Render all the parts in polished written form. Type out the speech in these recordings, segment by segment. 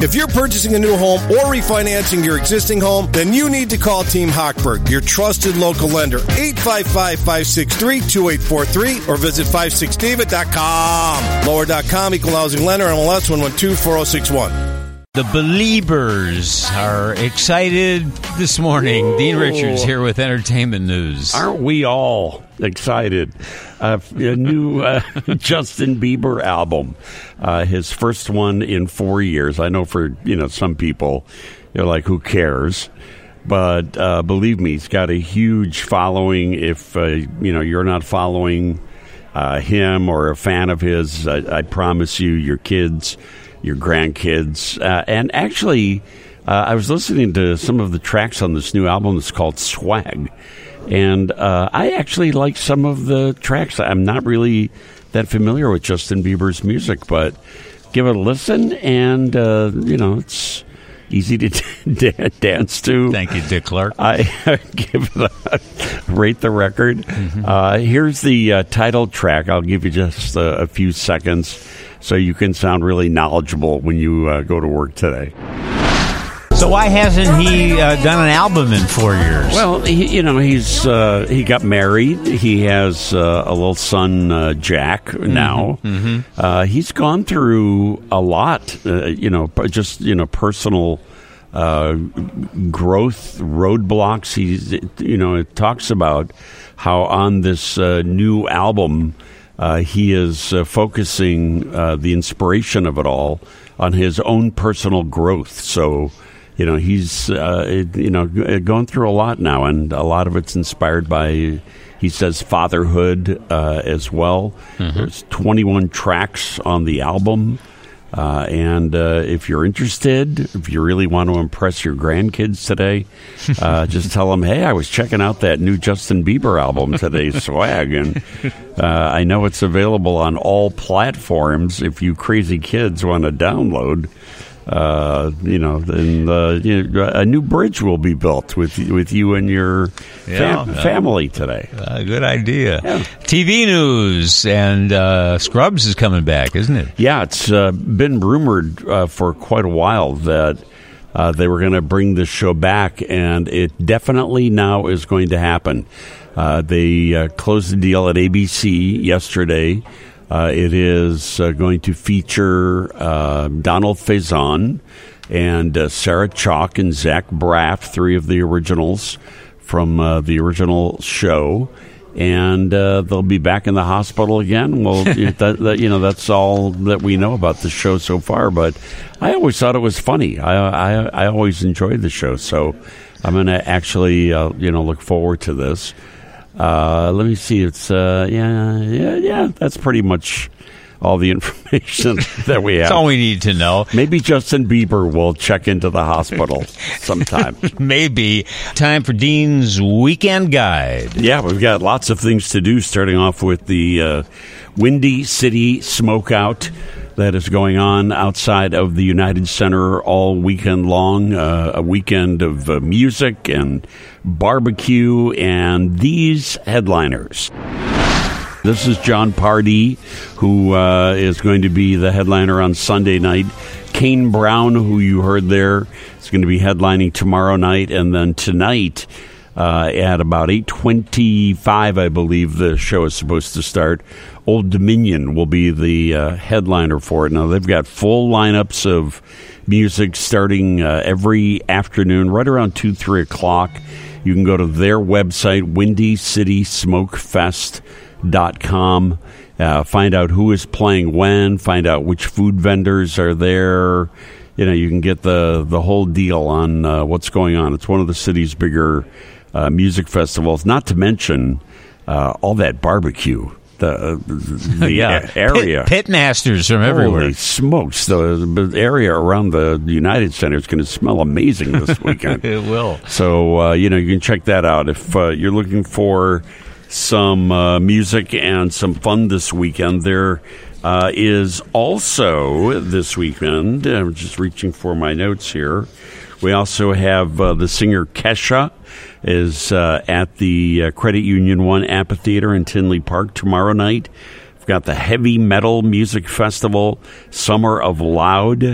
If you're purchasing a new home or refinancing your existing home, then you need to call Team Hochberg, your trusted local lender. 855-563-2843 or visit 56david.com. Lower.com, equal housing lender, MLS 112-4061. The Beliebers are excited this morning. Dean Richards here with entertainment news. Aren't we all excited? A new Justin Bieber album, his first one in 4 years. I know for some people, they're like, who cares? But believe me, he's got a huge following. If you're not following him or a fan of his, I promise you, your kids, your grandkids. And actually, I was listening to some of the tracks on this new album. It's called Swag. And I actually like some of the tracks. I'm not really that familiar with Justin Bieber's music, but give it a listen. And, it's easy to dance to. Thank you, Dick Clark. I give it rate the record. Mm-hmm. Here's the title track. I'll give you just a few seconds so you can sound really knowledgeable when you go to work today. So why hasn't he done an album in 4 years? Well, he got married. He has a little son, Jack, now. Mm-hmm. He's gone through a lot, personal growth roadblocks. It talks about how on this new album, he is focusing the inspiration of it all on his own personal growth. So, he's going through a lot now, and a lot of it's inspired by, he says, fatherhood as well. Mm-hmm. There's 21 tracks on the album. And if you're interested, if you really want to impress your grandkids today, just tell them, hey, I was checking out that new Justin Bieber album today, Swag, and I know it's available on all platforms. If you crazy kids want to download, then a new bridge will be built with you and your family today. Good idea. Yeah. TV news, and Scrubs is coming back, isn't it? Yeah, it's been rumored for quite a while that they were going to bring this show back, and it definitely now is going to happen. They closed the deal at ABC yesterday. It is going to feature Donald Faison and Sarah Chalke and Zach Braff, three of the originals from the original show, and they'll be back in the hospital again. Well, that's all that we know about the show so far. But I always thought it was funny. I always enjoyed the show, so I'm going to actually look forward to this. Let me see. It's that's pretty much all the information that we have. That's all we need to know. Maybe Justin Bieber will check into the hospital sometime. Maybe. Time for Dean's Weekend Guide. Yeah, we've got lots of things to do, starting off with the Windy City Smokeout that is going on outside of the United Center all weekend long. A weekend of music and barbecue and these headliners. This is John Pardee, who is going to be the headliner on Sunday night. Kane Brown, who you heard there, is going to be headlining tomorrow night. And then tonight at about 8:25, I believe the show is supposed to start, Old Dominion will be the headliner for it. Now, they've got full lineups of music starting every afternoon, right around 2, 3 o'clock. You can go to their website, WindyCitySmokefest.com, find out who is playing when, find out which food vendors are there. You can get the whole deal on what's going on. It's one of the city's bigger music festivals, not to mention all that barbecue. The area. Pit masters from everywhere. Holy smokes. The area around the United Center is going to smell amazing this weekend. It will. So, you can check that out. If you're looking for some music and some fun this weekend, there is also this weekend, I'm just reaching for my notes here, we also have the singer Kesha is at the Credit Union 1 Amphitheater in Tinley Park tomorrow night. We've got the Heavy Metal Music Festival, Summer of Loud,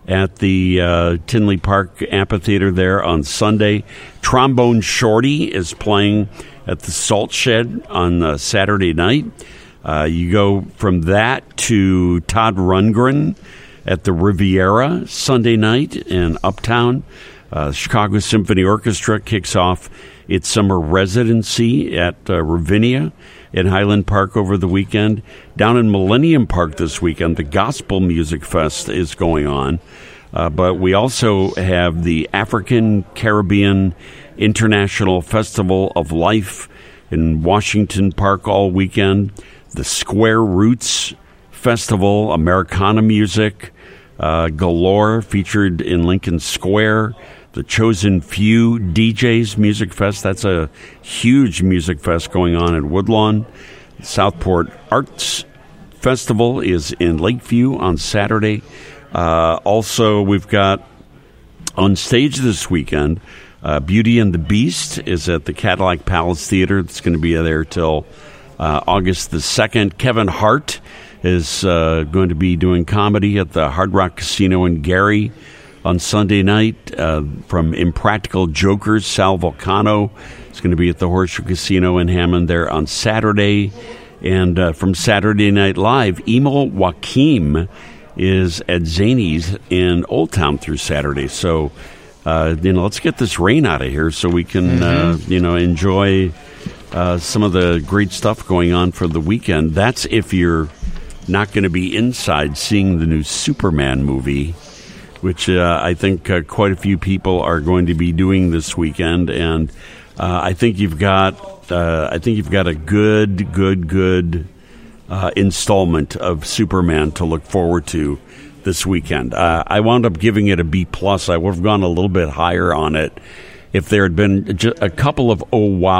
at the Tinley Park Amphitheater there on Sunday. Trombone Shorty is playing at the Salt Shed on Saturday night. You go from that to Todd Rundgren at the Riviera Sunday night in Uptown. Chicago Symphony Orchestra kicks off its summer residency at Ravinia in Highland Park over the weekend. Down in Millennium Park this weekend, the Gospel Music Fest is going on. But we also have the African Caribbean International Festival of Life in Washington Park all weekend. The Square Roots Festival, Americana music galore, featured in Lincoln Square. The Chosen Few DJs Music Fest, that's a huge music fest going on in Woodlawn. Southport Arts Festival is in Lakeview on Saturday. Also, we've got on stage this weekend, Beauty and the Beast is at the Cadillac Palace Theater. It's going to be there till August the 2nd. Kevin Hart is going to be doing comedy at the Hard Rock Casino in Gary on Sunday night. From Impractical Jokers, Sal Vulcano is going to be at the Horseshoe Casino in Hammond there on Saturday. And from Saturday Night Live, Emil Joachim is at Zany's in Old Town through Saturday. So, let's get this rain out of here so we can, enjoy some of the great stuff going on for the weekend. That's if you're not going to be inside seeing the new Superman movie, which I think quite a few people are going to be doing this weekend. And I think you've got a good installment of Superman to look forward to this weekend. I wound up giving it a B+. I would have gone a little bit higher on it if there had been a couple of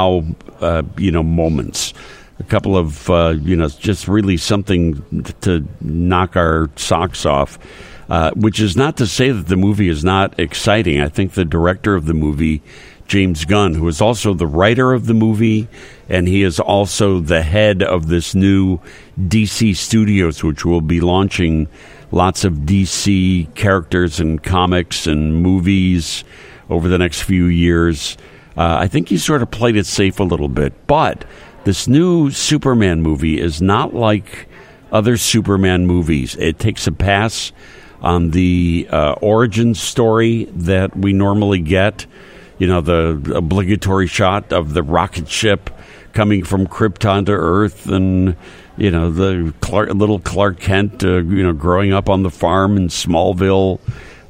moments, a couple of just really something to knock our socks off. Which is not to say that the movie is not exciting. I think the director of the movie, James Gunn, who is also the writer of the movie, and he is also the head of this new DC Studios, which will be launching lots of DC characters and comics and movies over the next few years. I think he sort of played it safe a little bit. But this new Superman movie is not like other Superman movies. It takes a pass on the origin story that we normally get, the obligatory shot of the rocket ship coming from Krypton to Earth, and the little Clark Kent, growing up on the farm in Smallville.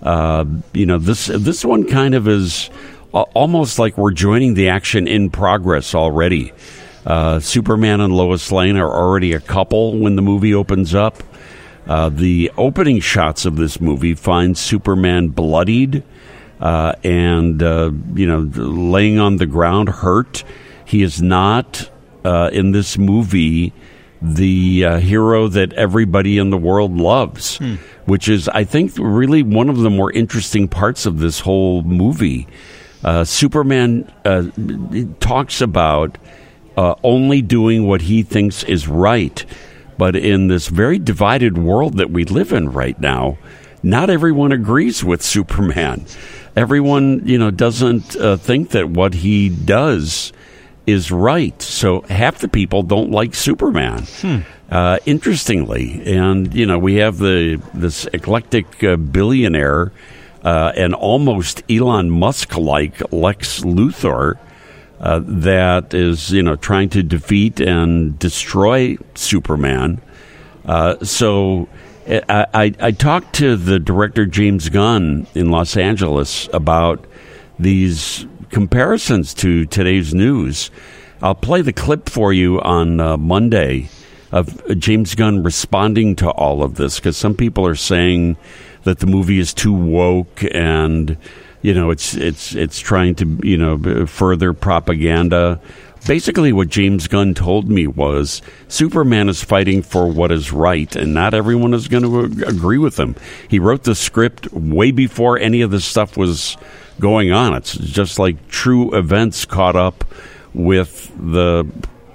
This one kind of is almost like we're joining the action in progress already. Superman and Lois Lane are already a couple when the movie opens up. The opening shots of this movie find Superman bloodied and laying on the ground, hurt. He is not, in this movie, the hero that everybody in the world loves, which is, I think, really one of the more interesting parts of this whole movie. Superman talks about only doing what he thinks is right. But in this very divided world that we live in right now, not everyone agrees with Superman. Everyone, doesn't think that what he does is right. So half the people don't like Superman, interestingly. And, we have this eclectic billionaire and almost Elon Musk-like Lex Luthor that is, trying to defeat and destroy Superman. So I talked to the director James Gunn in Los Angeles about these comparisons to today's news. I'll play the clip for you on Monday of James Gunn responding to all of this, because some people are saying that the movie is too woke and it's trying to, further propaganda. Basically, what James Gunn told me was Superman is fighting for what is right, and not everyone is going to agree with him. He wrote the script way before any of this stuff was going on. It's just like true events caught up with the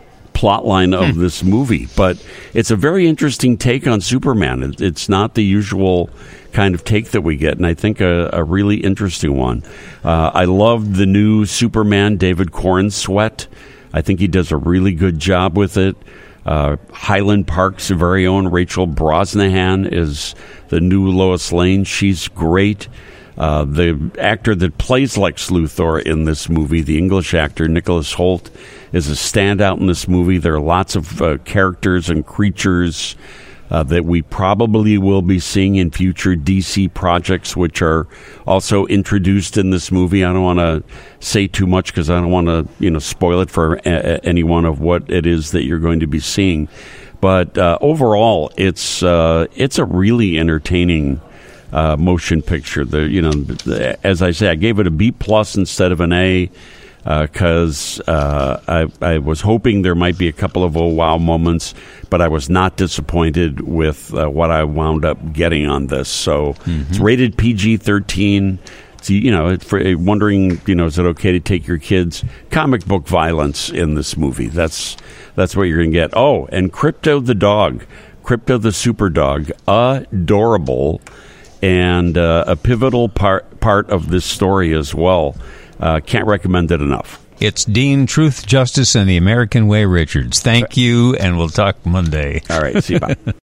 plot line of this movie. But it's a very interesting take on Superman. It's not the usual kind of take that we get, and I think a really interesting one. I love the new Superman, David Corenswet. I think he does a really good job with it. Highland Park's very own Rachel Brosnahan is the new Lois Lane. She's great. The actor that plays Lex Luthor in this movie, the English actor Nicholas Hoult, is a standout in this movie. There are lots of characters and creatures that we probably will be seeing in future DC projects, which are also introduced in this movie. I don't want to say too much because I don't want to, spoil it for anyone of what it is that you're going to be seeing. But overall, it's a really entertaining motion picture. As I say, I gave it a B+ instead of an A. Because I was hoping there might be a couple of wow moments, but I was not disappointed with what I wound up getting on this. So It's rated PG-13. So, wondering, is it okay to take your kids? Comic book violence in this movie. That's what you're going to get. Oh, and Crypto the dog, Crypto the super dog, adorable, and a pivotal part of this story as well. Can't recommend it enough. It's Dean Truth, Justice, and the American Way Richards. Thank you, and we'll talk Monday. All right, see you. Bye.